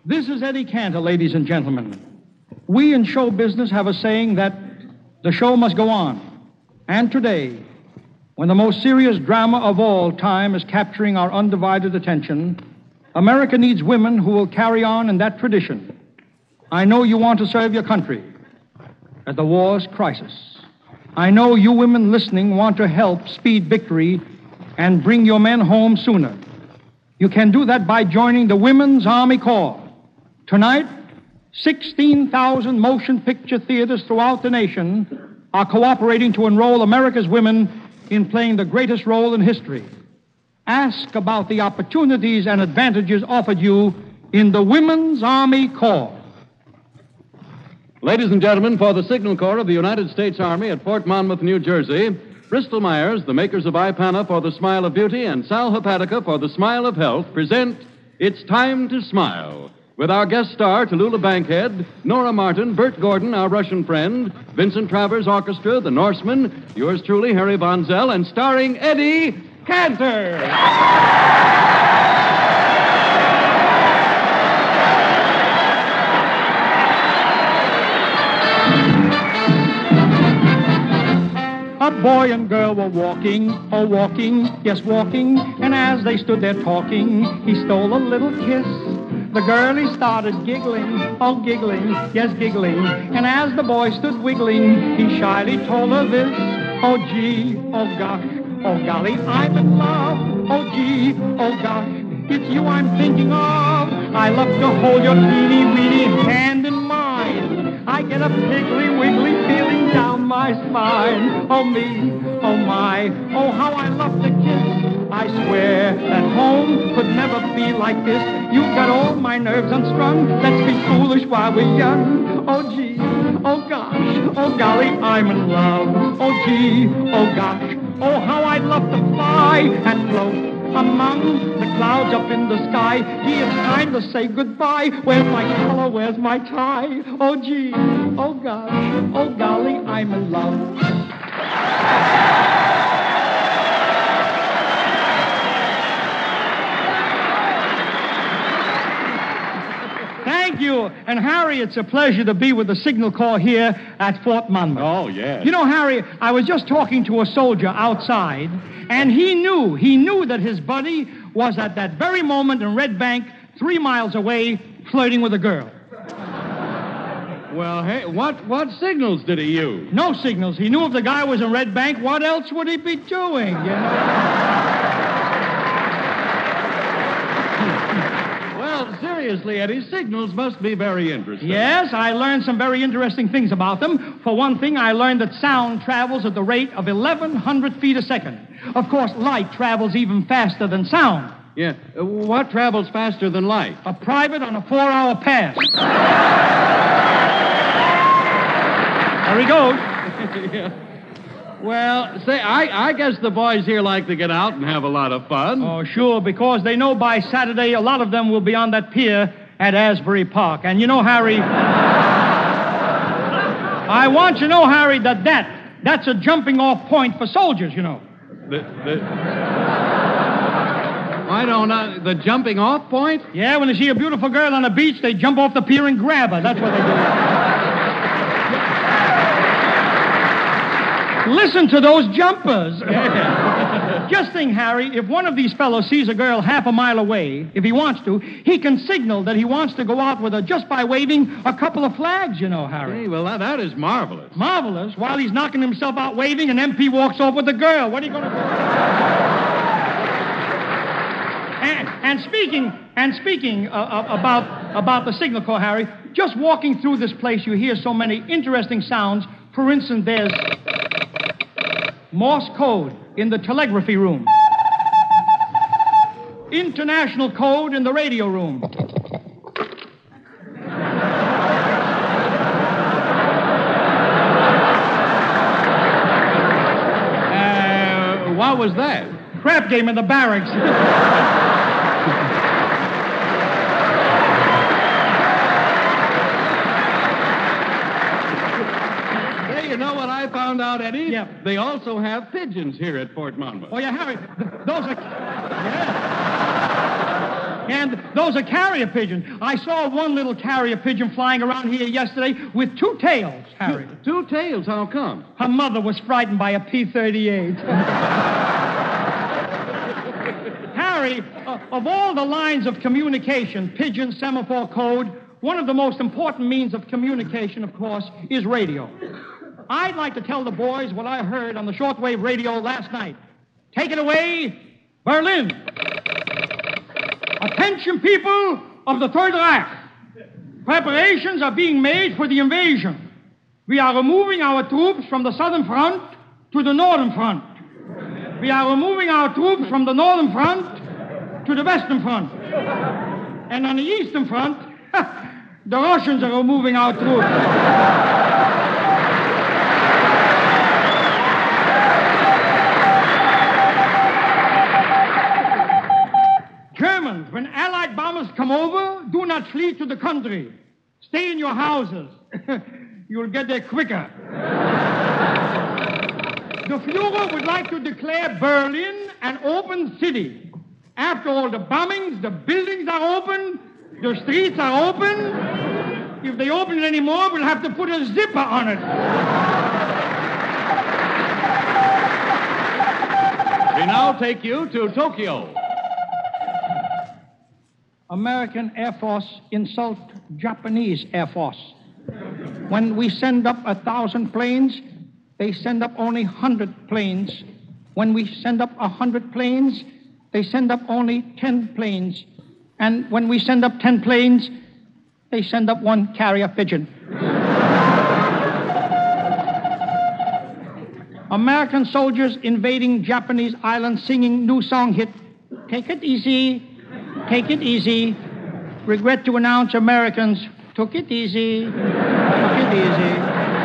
This is Eddie Cantor, ladies and gentlemen. We in show business have a saying that the show must go on. And today, when the most serious drama of all time is capturing our undivided attention, America needs women who will carry on in that tradition. I know you want to serve your country at the war's crisis. I know you women listening want to help speed victory and bring your men home sooner. You can do that by joining the Women's Army Corps. Tonight, 16,000 motion picture theaters throughout the nation are cooperating to enroll America's women in playing the greatest role in history. Ask about the opportunities and advantages offered you in the Women's Army Corps. Ladies and gentlemen, for the Signal Corps of the United States Army at Fort Monmouth, New Jersey, Bristol Myers, the makers of Ipana for the Smile of Beauty, and Sal Hepatica for the Smile of Health, present It's Time to Smile, with our guest star, Tallulah Bankhead, Nora Martin, Bert Gordon, our Russian friend, Vincent Travers Orchestra, The Norsemen, yours truly, Harry Von Zell, and starring Eddie Cantor. A boy and girl were walking, yes, walking, and as they stood there talking, he stole a little kiss. The girlie started giggling, giggling, yes, giggling. And as the boy stood wiggling, he shyly told her this. Oh, gee, oh, gosh, oh, golly, I'm in love. Oh, gee, oh, gosh, it's you I'm thinking of. I love to hold your teeny-weeny hand in mine. I get a piggly-wiggly feeling down my spine. Oh, me, oh, my, oh, how I love to kiss. I swear that home could never be like this. You've got all my nerves unstrung. Let's be foolish while we're young. Oh, gee, oh, gosh, oh, golly, I'm in love. Oh, gee, oh, gosh, oh, how I'd love to fly and float among the clouds up in the sky. Gee, it's time to say goodbye. Where's my collar? Where's my tie? Oh, gee, oh, gosh, oh, golly, I'm in love. Thank you. And, Harry, it's a pleasure to be with the Signal Corps here at Fort Monmouth. Oh, yes. You know, Harry, I was just talking to a soldier outside, and he knew that his buddy was at that very moment in Red Bank, 3 miles away, flirting with a girl. Well, hey, what signals did he use? No signals. He knew if the guy was in Red Bank, what else would he be doing, you know? Well, seriously, Eddie, signals must be very interesting. Yes, I learned some very interesting things about them. For one thing, I learned that sound travels at the rate of 1,100 feet a second. Of course, light travels even faster than sound. Yeah. What travels faster than light? A private on a 4-hour pass. There he goes. Yeah. Well, say, I guess the boys here like to get out and have a lot of fun. Oh, sure, because they know by Saturday a lot of them will be on that pier at Asbury Park. And you know, Harry, I want you to know, Harry, that's a jumping-off point for soldiers, you know. I don't know. The jumping-off point? Yeah, when they see a beautiful girl on the beach, they jump off the pier and grab her. That's what they do. Listen to those jumpers. Yeah. Just think, Harry, if one of these fellows sees a girl half a mile away, if he wants to, he can signal that he wants to go out with her just by waving a couple of flags, you know, Harry. Hey, well, that is marvelous. Marvelous? While he's knocking himself out waving, an MP walks off with the girl. What are you going to do? And speaking about the Signal Corps, Harry, just walking through this place, you hear so many interesting sounds. For instance, there's Morse code in the telegraphy room. International code in the radio room. What was that? Crap game in the barracks. You know what I found out, Eddie? Yeah. They also have pigeons here at Fort Monmouth. Oh, yeah, Harry, those are... And those are carrier pigeons. I saw one little carrier pigeon flying around here yesterday with two tails, Harry. Two tails? How come? Her mother was frightened by a P-38. Harry, of all the lines of communication, pigeon, semaphore code, one of the most important means of communication, of course, is radio. I'd like to tell the boys what I heard on the shortwave radio last night. Take it away, Berlin. Attention, people of the Third Reich. Preparations are being made for the invasion. We are removing our troops from the southern front to the northern front. We are removing our troops from the northern front to the western front. And on the eastern front, the Russians are removing our troops. Germans, when Allied bombers come over, do not flee to the country. Stay in your houses. You'll get there quicker. The Fuhrer would like to declare Berlin an open city. After all the bombings, the buildings are open, the streets are open. If they open it anymore, we'll have to put a zipper on it. We now take you to Tokyo. American Air Force insult Japanese Air Force. When we send up 1,000 planes, they send up only 100 planes. When we send up 100 planes, they send up only 10 planes. And when we send up 10 planes, they send up one carrier pigeon. American soldiers invading Japanese islands singing new song hit, Take It Easy. Take it easy. Regret to announce Americans took it easy. Took it easy.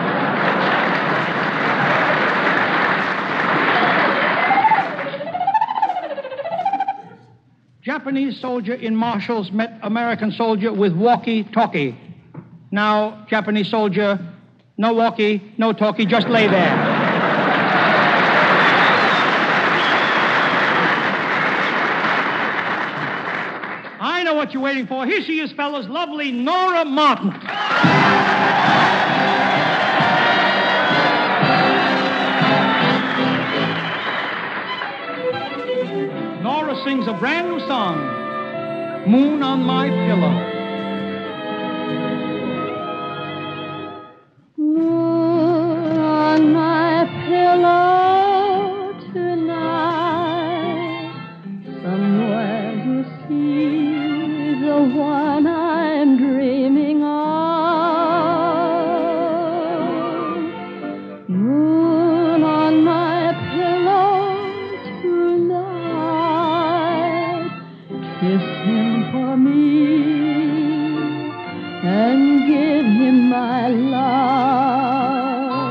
Japanese soldier in Marshalls met American soldier with walkie-talkie. Now, Japanese soldier, no walkie, no talkie, just lay there. I know what you're waiting for. Here she is, fellas, lovely Nora Martin. Nora sings a brand new song, Moon on My Pillow. Moon on my pillow tonight, somewhere you see the one I'm dreaming of. Moon on my pillow tonight, kiss him for me and give him my love.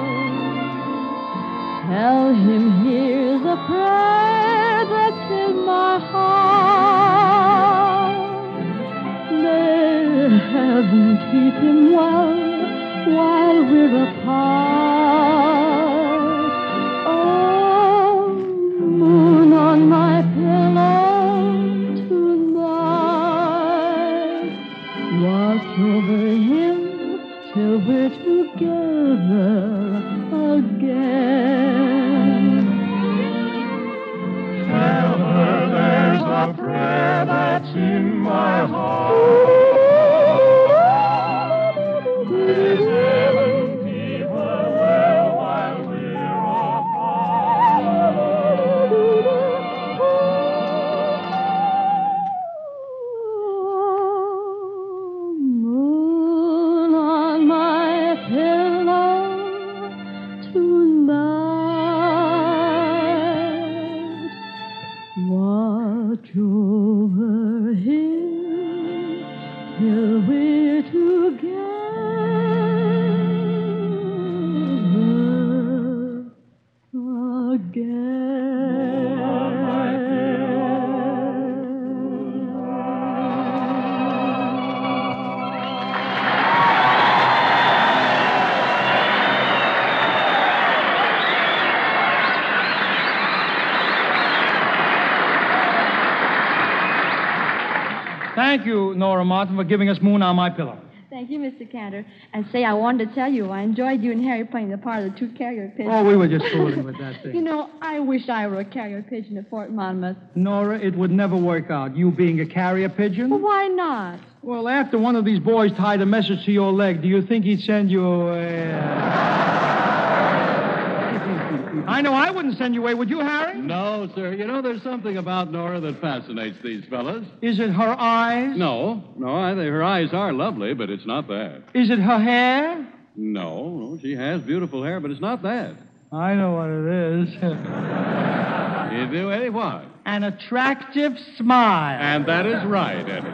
Tell him here's a prayer that's in my heart. May heaven keep him well while we're apart. Oh, moon on my pillow tonight, watch over him till we're together again. Tell her there's a prayer that's in my heart. May heaven keep her well while we're Oh, moon on my pillow tonight, watch over him till we're together again. Thank you, Nora Martin, for giving us Moon on My Pillow. Thank you, Mr. Cantor. And say, I wanted to tell you, I enjoyed you and Harry playing the part of the two carrier pigeons. Oh, we were just fooling with that thing. You know, I wish I were a carrier pigeon at Fort Monmouth. Nora, it would never work out, you being a carrier pigeon. Well, why not? Well, after one of these boys tied a message to your leg, do you think he'd send you I know I wouldn't send you away. Would you, Harry? No, sir. You know, there's something about Nora that fascinates these fellas. Is it her eyes? No, her eyes are lovely, but it's not that. Is it her hair? No, she has beautiful hair, but it's not that. I know what it is. You do, Eddie? What? An attractive smile. And that is right, Eddie.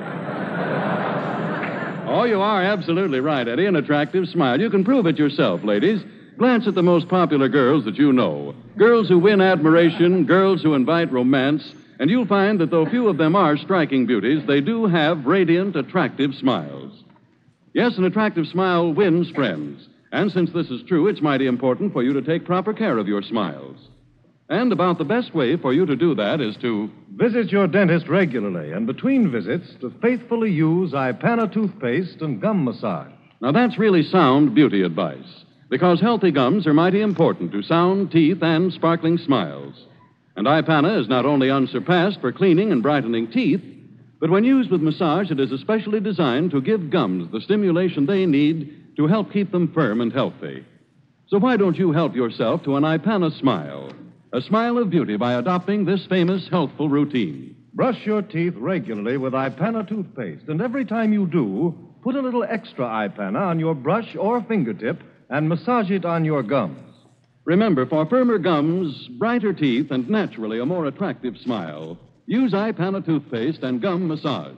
Oh, you are absolutely right, Eddie. An attractive smile. You can prove it yourself, ladies. Glance at the most popular girls that you know. Girls who win admiration, girls who invite romance, and you'll find that though few of them are striking beauties, they do have radiant, attractive smiles. Yes, an attractive smile wins friends. And since this is true, it's mighty important for you to take proper care of your smiles. And about the best way for you to do that is to visit your dentist regularly, and between visits, to faithfully use Ipana toothpaste and gum massage. Now, that's really sound beauty advice. Because healthy gums are mighty important to sound teeth and sparkling smiles. And Ipana is not only unsurpassed for cleaning and brightening teeth, but when used with massage, it is especially designed to give gums the stimulation they need to help keep them firm and healthy. So why don't you help yourself to an Ipana smile? A smile of beauty by adopting this famous healthful routine. Brush your teeth regularly with Ipana toothpaste, and every time you do, put a little extra Ipana on your brush or fingertip and massage it on your gums. Remember, for firmer gums, brighter teeth, and naturally a more attractive smile, use Ipana toothpaste and gum massage.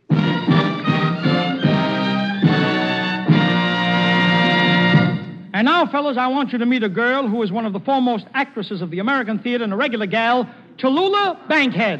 And now, fellas, I want you to meet a girl who is one of the foremost actresses of the American theater and a regular gal, Tallulah Bankhead.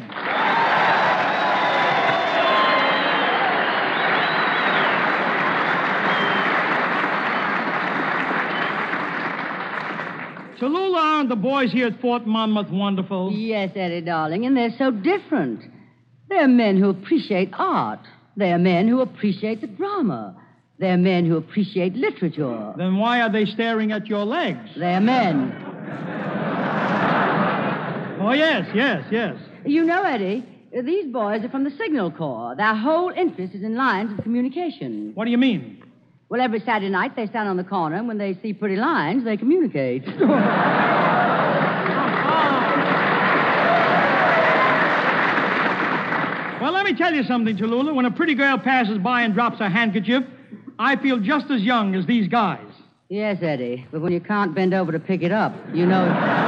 Tallulah, aren't the boys here at Fort Monmouth wonderful? Yes, Eddie, darling, and they're so different. They're men who appreciate art. They're men who appreciate the drama. They're men who appreciate literature. Then why are they staring at your legs? They're men. Oh, yes. You know, Eddie, these boys are from the Signal Corps. Their whole interest is in lines of communication. What do you mean? Well, every Saturday night they stand on the corner, and when they see pretty lines, they communicate. Well, let me tell you something, Tallulah. When a pretty girl passes by and drops her handkerchief, I feel just as young as these guys. Yes, Eddie, but when you can't bend over to pick it up, you know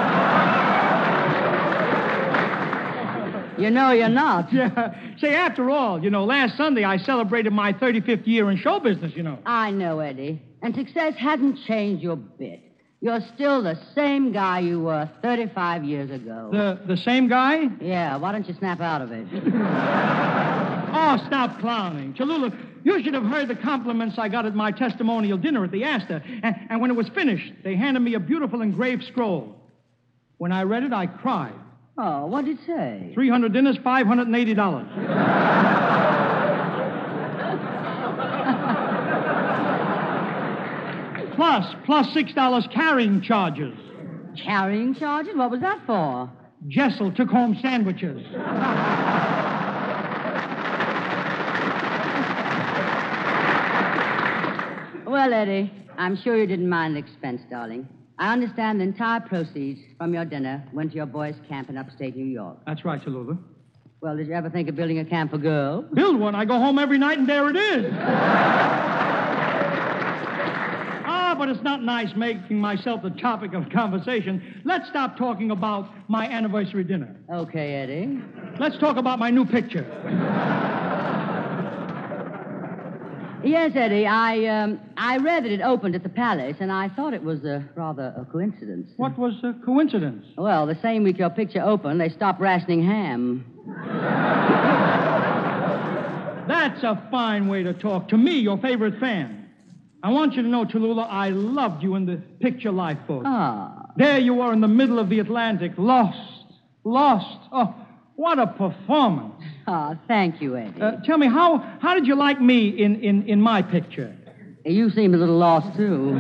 you're not. Yeah. Say, after all, last Sunday I celebrated my 35th year in show business, I know, Eddie. And success hasn't changed your bit. You're still the same guy you were 35 years ago. The same guy? Yeah, why don't you snap out of it? Oh, stop clowning. Tallulah, you should have heard the compliments I got at my testimonial dinner at the Astor. And when it was finished, they handed me a beautiful engraved scroll. When I read it, I cried. Oh, what did it say? 300 dinners, $580. plus $6 carrying charges. Carrying charges? What was that for? Jessel took home sandwiches. Well, Eddie, I'm sure you didn't mind the expense, darling. I understand the entire proceeds from your dinner went to your boys' camp in upstate New York. That's right, Tallulah. Well, did you ever think of building a camp for girls? Build one. I go home every night, and there it is. But it's not nice making myself the topic of conversation. Let's stop talking about my anniversary dinner. Okay, Eddie. Let's talk about my new picture. Yes, Eddie, I read that it opened at the Palace, and I thought it was rather a coincidence. What was a coincidence? Well, the same week your picture opened, they stopped rationing ham. That's a fine way to talk. To me, your favorite fan. I want you to know, Tallulah, I loved you in the picture lifeboat. Ah. There you are in the middle of the Atlantic, lost. Oh, what a performance. Ah, thank you, Eddie. Tell me, how did you like me in my picture? You seem a little lost, too.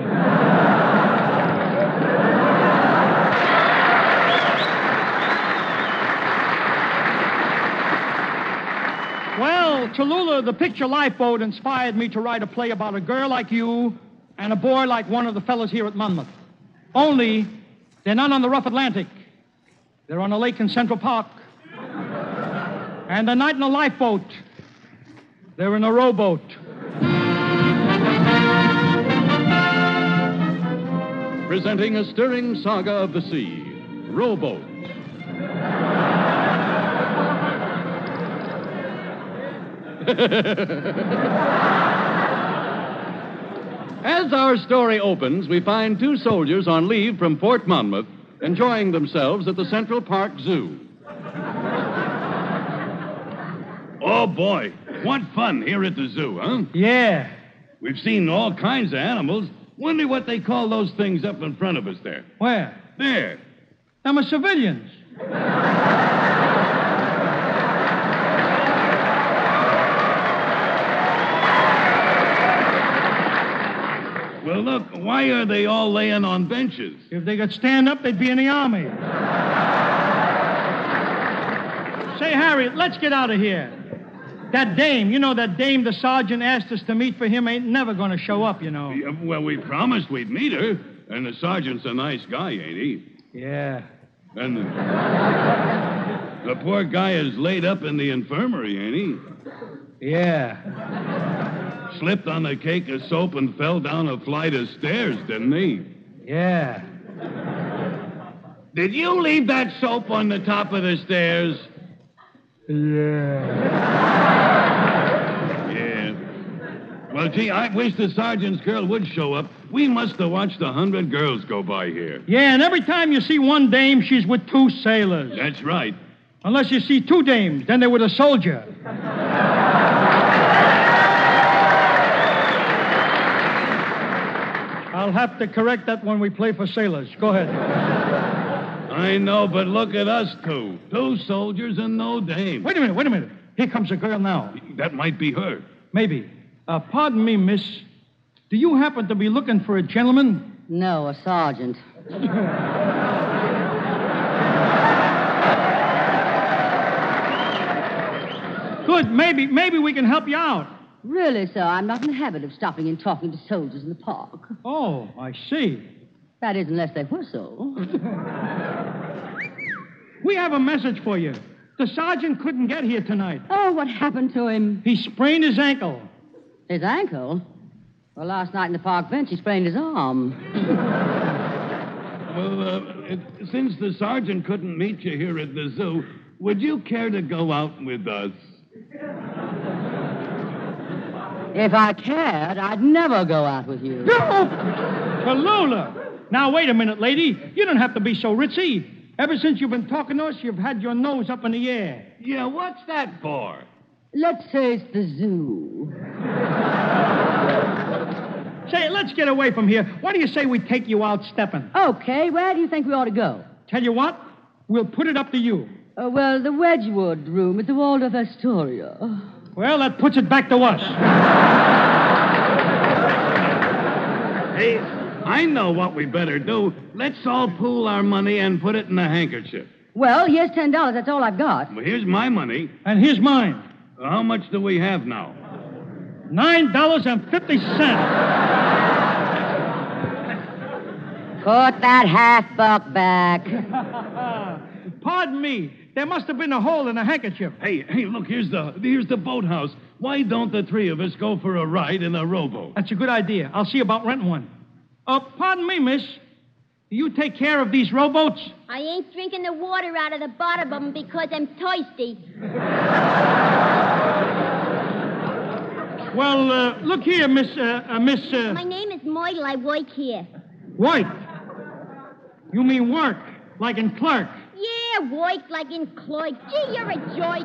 Well, Tallulah, the picture Lifeboat inspired me to write a play about a girl like you and a boy like one of the fellas here at Monmouth. Only, they're not on the rough Atlantic. They're on a lake in Central Park. And they're not in a lifeboat. They're in a rowboat. Presenting a stirring saga of the sea, Rowboat. As our story opens, we find two soldiers on leave from Fort Monmouth enjoying themselves at the Central Park Zoo. Oh, boy. What fun here at the zoo, huh? Yeah. We've seen all kinds of animals. Wonder what they call those things up in front of us there. Where? There. Them are civilians. Well, look, why are they all laying on benches? If they could stand up, they'd be in the army. Say, Harry, let's get out of here. That dame, that dame the sergeant asked us to meet for him ain't never going to show up, Yeah, well, we promised we'd meet her. And the sergeant's a nice guy, ain't he? Yeah. And the poor guy is laid up in the infirmary, ain't he? Yeah. Slipped on a cake of soap and fell down a flight of stairs, didn't he? Yeah. Did you leave that soap on the top of the stairs? Yeah. Yeah. Well, gee, I wish the sergeant's girl would show up. We must have watched 100 girls go by here. Yeah, and every time you see one dame, she's with two sailors. That's right. Unless you see two dames, then they're with a soldier. I'll have to correct that when we play for sailors. Go ahead. I know, but look at us two. Two soldiers and no dame. Wait a minute. Here comes a girl now. That might be her. Maybe. Pardon me, miss. Do you happen to be looking for a gentleman? No, a sergeant. Good. Maybe we can help you out. Really, sir, I'm not in the habit of stopping and talking to soldiers in the park. Oh, I see. That is, unless they whistle. We have a message for you. The sergeant couldn't get here tonight. Oh, what happened to him? He sprained his ankle. His ankle? Well, last night in the park bench, he sprained his arm. Well, since the sergeant couldn't meet you here at the zoo, would you care to go out with us? If I cared, I'd never go out with you. Tallulah! Now, wait a minute, lady. You don't have to be so ritzy. Ever since you've been talking to us, you've had your nose up in the air. Yeah, what's that for? Let's say it's the zoo. Say, let's get away from here. What do you say we take you out stepping? Okay, where do you think we ought to go? Tell you what, we'll put it up to you. Well, the Wedgwood room at the Waldorf Astoria. Well, that puts it back to us. Hey, I know what we better do. Let's all pool our money and put it in a handkerchief. Well, here's $10. That's all I've got. Well, here's my money. And here's mine. How much do we have now? $9.50. Put that $half back. Pardon me. There must have been a hole in the handkerchief. Hey, look, here's the boathouse. Why don't the three of us go for a ride in a rowboat? That's a good idea. I'll see about renting one. Pardon me, miss. Do you take care of these rowboats? I ain't drinking the water out of the bottom of them because I'm thirsty. Well, look here, Miss. My name is Myrtle. I work here. White. You mean work, like in clerk. Yeah, work like in Cloyd. Gee, you're a joke.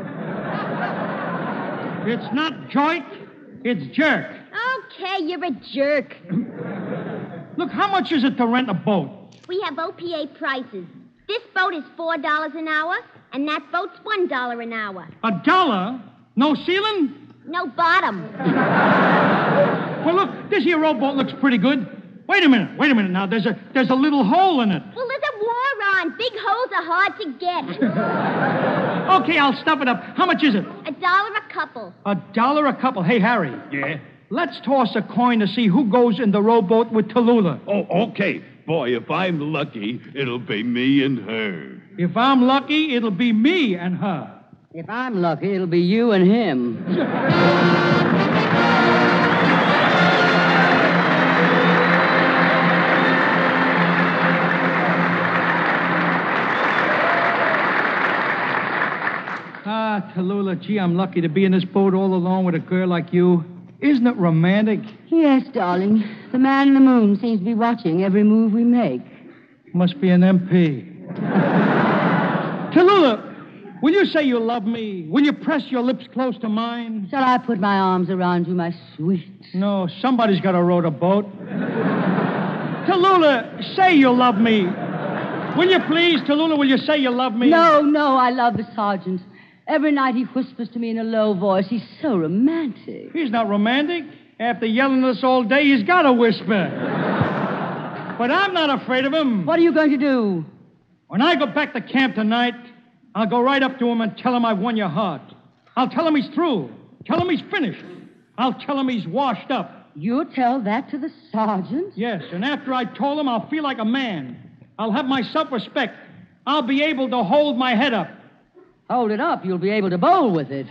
It's not joint, it's jerk. Okay, you're a jerk. Look, how much is it to rent a boat? We have OPA prices. This boat is $4 an hour, and that boat's $1 an hour. $1? No ceiling? No bottom. Well, look, this here rowboat looks pretty good. Wait a minute now. There's a little hole in it. Well, there's a war on. Big holes are hard to get. Okay, I'll stuff it up. How much is it? $1 a couple. $1 a couple. Hey, Harry. Yeah? Let's toss a coin to see who goes in the rowboat with Tallulah. Oh, okay. Boy, if I'm lucky, it'll be me and her. If I'm lucky, it'll be me and her. If I'm lucky, it'll be you and him. Tallulah, gee, I'm lucky to be in this boat all alone with a girl like you. Isn't it romantic? Yes, darling. The man in the moon seems to be watching every move we make. Must be an MP. Tallulah, will you say you love me? Will you press your lips close to mine? Shall I put my arms around you, my sweet? No, somebody's got to row the boat. Tallulah, say you love me. Will you please, Tallulah, will you say you love me? No, I love the sergeant. Every night he whispers to me in a low voice. He's so romantic. He's not romantic. After yelling at us all day, he's got to whisper. But I'm not afraid of him. What are you going to do? When I go back to camp tonight, I'll go right up to him and tell him I've won your heart. I'll tell him he's through. Tell him he's finished. I'll tell him he's washed up. You'll tell that to the sergeant? Yes, and after I told him, I'll feel like a man. I'll have my self-respect. I'll be able to hold my head up. Hold it up. You'll be able to bowl with it.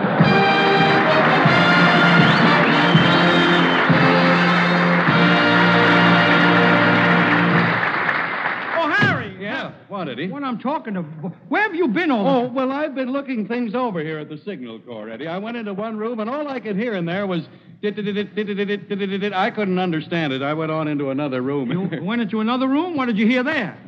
Oh, Harry. Yeah, what, Eddie? When I'm talking to... Where have you been all... Oh, well, I've been looking things over here at the Signal Corps, Eddie. I went into one room, and all I could hear in there was... I couldn't understand it. I went on into another room. You went into another room? What did you hear there?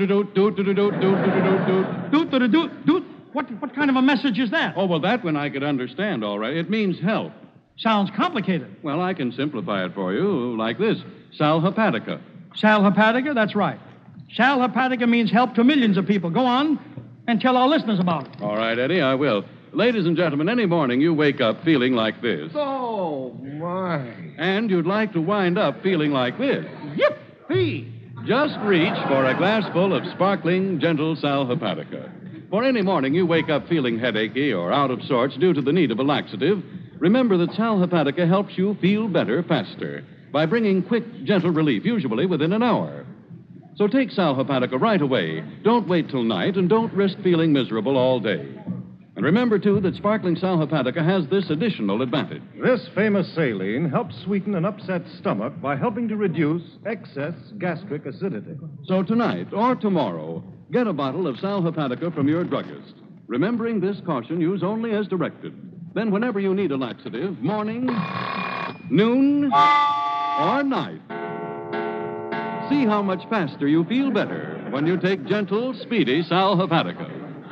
Do-do-do-do-do-do-do-do-do-do-do. What kind of a message is that? Oh, well, that one I could understand, all right. It means help. Sounds complicated. Well, I can simplify it for you like this. Sal Hepatica. Sal Hepatica? That's right. Sal Hepatica means help to millions of people. Go on and tell our listeners about it. All right, Eddie, I will. Ladies and gentlemen, any morning you wake up feeling like this. Oh, my. And you'd like to wind up feeling like this. Yippee! Just reach for a glass full of sparkling, gentle Sal Hepatica. For any morning you wake up feeling headachy or out of sorts due to the need of a laxative, remember that Sal Hepatica helps you feel better faster by bringing quick, gentle relief, usually within an hour. So take Sal Hepatica right away. Don't wait till night, and don't risk feeling miserable all day. And remember, too, that sparkling Sal Hepatica has this additional advantage. This famous saline helps sweeten an upset stomach by helping to reduce excess gastric acidity. So tonight or tomorrow, get a bottle of Sal Hepatica from your druggist. Remembering this caution, use only as directed. Then whenever you need a laxative, morning, noon, or night, see how much faster you feel better when you take gentle, speedy Sal Hepatica.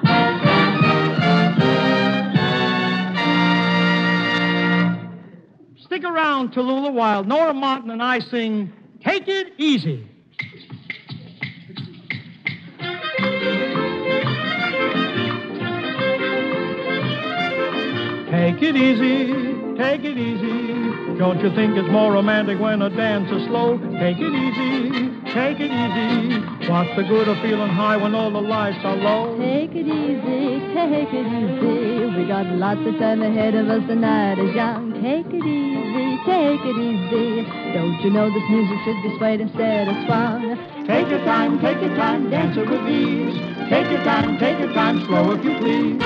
Stick around, Tallulah, while Nora Martin and I sing Take It Easy. Take it easy, take it easy. Don't you think it's more romantic when a dance is slow? Take it easy, take it easy. What's the good of feeling high when all the lights are low? Take it easy, take it easy. We got lots of time ahead of us, the night is young. Take it easy, take it easy. Don't you know this music should be swayed instead of swung? Take your time, dance it with ease. Take your time, slow if you please.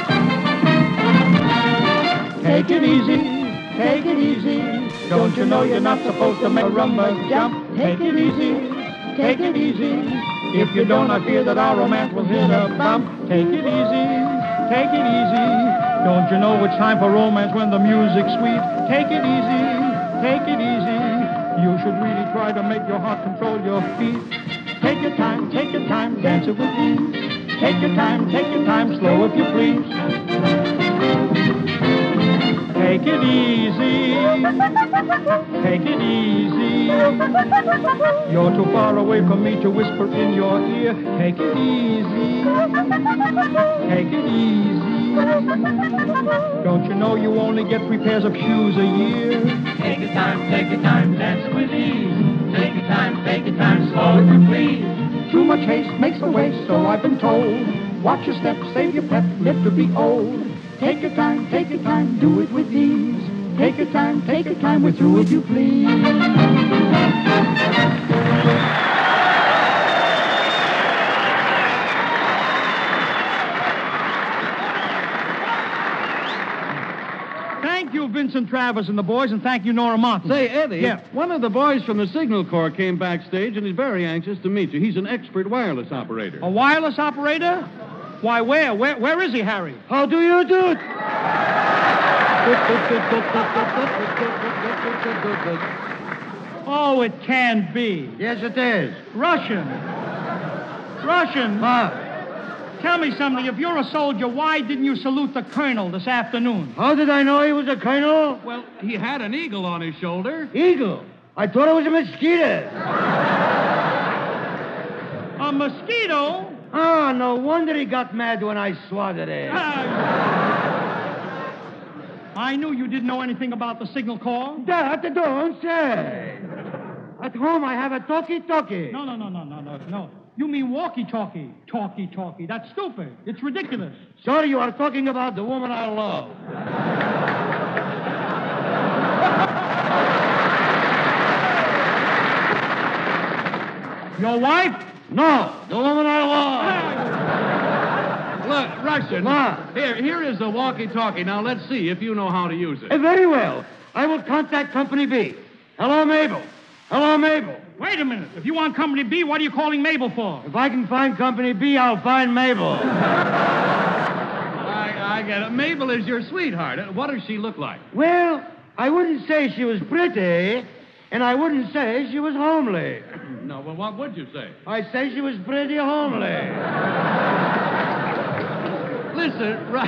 Take it easy, take it easy. Don't you know you're not supposed to make a rumba jump? Take it easy, take it easy. If you don't, I fear that our romance will hit a bump. Take it easy, take it easy. Don't you know it's time for romance when the music's sweet? Take it easy, take it easy. You should really try to make your heart control your feet. Take your time, dance it with ease. Take your time, slow if you please. Take it easy. Take it easy. You're too far away from me to whisper in your ear. Take it easy. Take it easy. Don't you know you only get 3 pairs of shoes a year? Take your time, dance with ease. Take your time, slow if you please. Too much haste makes a waste, so I've been told. Watch your step, save your pep, live to be old. Take your time, do it with ease. Take your time, we're through if you please. Thank you, Vincent Travers and the boys, and thank you, Nora Martin. Say, Eddie, Yeah. one of the boys from the Signal Corps came backstage, and he's very anxious to meet you. He's an expert wireless operator. A wireless operator? Why, where? Where is he, Harry? How do you do it? Oh, it can't be. Yes, it is. Russian. What? Tell me something. If you're a soldier, why didn't you salute the colonel this afternoon? How did I know he was a colonel? Well, he had an eagle on his shoulder. Eagle. I thought it was a mosquito. A mosquito? Oh, no wonder he got mad when I swatted it. I knew you didn't know anything about the Signal Corps. That don't say. At home, I have a talkie-talkie. No. You mean walkie-talkie. Talkie-talkie. That's stupid. It's ridiculous. Sorry, you are talking about the woman I love. Your wife? No, the woman I love. Look, Russian. What? Here is the walkie-talkie. Now, let's see if you know how to use it. Very well. I will contact Company B. Hello, Mabel. Wait a minute. If you want Company B, what are you calling Mabel for? If I can find Company B, I'll find Mabel. I get it. Mabel is your sweetheart. What does she look like? Well, I wouldn't say she was pretty, and I wouldn't say she was homely. No, well, what would you say? I say she was pretty homely. Listen, right.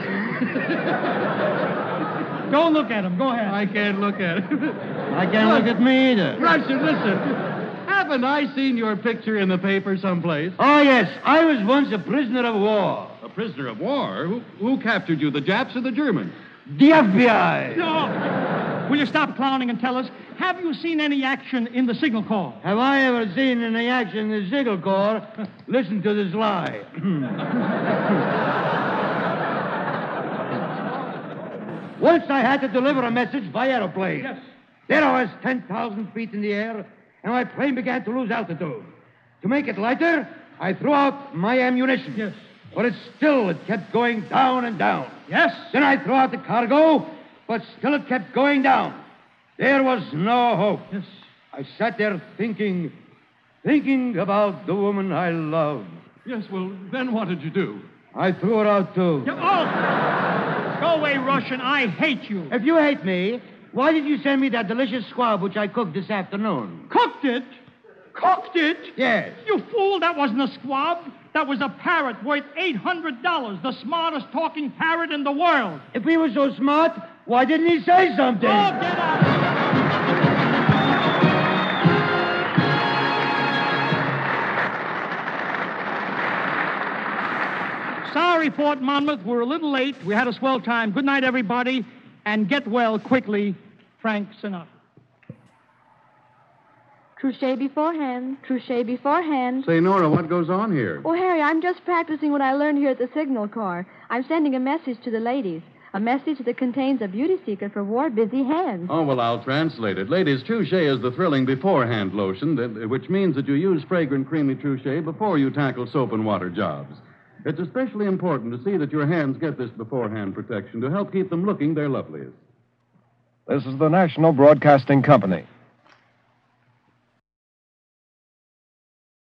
Don't look at him. Go ahead. I can't look at it. I can't look at me either. Russian, listen. Haven't I seen your picture in the paper someplace? Oh, yes. I was once a prisoner of war. A prisoner of war? Who captured you, the Japs or the Germans? The FBI. No. Will you stop clowning and tell us, have you seen any action in the Signal Corps? Have I ever seen any action in the Signal Corps? Listen to this lie. Once I had to deliver a message by aeroplane. Yes. There I was 10,000 feet in the air, and my plane began to lose altitude. To make it lighter, I threw out my ammunition. Yes. But it kept going down and down. Yes. Then I threw out the cargo, but still it kept going down. There was no hope. Yes. I sat there thinking about the woman I love. Yes, well, then what did you do? I threw her out, too. Oh! Go away, Russian. I hate you. If you hate me, why did you send me that delicious squab which I cooked this afternoon? Cooked it? Yes. You fool, that wasn't a squab. That was a parrot worth $800, the smartest talking parrot in the world. If he was so smart, why didn't he say something? Oh, get out. Sorry, Fort Monmouth. We're a little late. We had a swell time. Good night, everybody. And get well quickly, Frank Sinatra. Crochet beforehand. Say, Nora, what goes on here? Oh, Harry, I'm just practicing what I learned here at the Signal Corps. I'm sending a message to the ladies. A message that contains a beauty secret for war-busy hands. Oh, well, I'll translate it. Ladies, Trouchet is the thrilling beforehand lotion, which means that you use fragrant, creamy Trouchet before you tackle soap and water jobs. It's especially important to see that your hands get this beforehand protection to help keep them looking their loveliest. This is the National Broadcasting Company.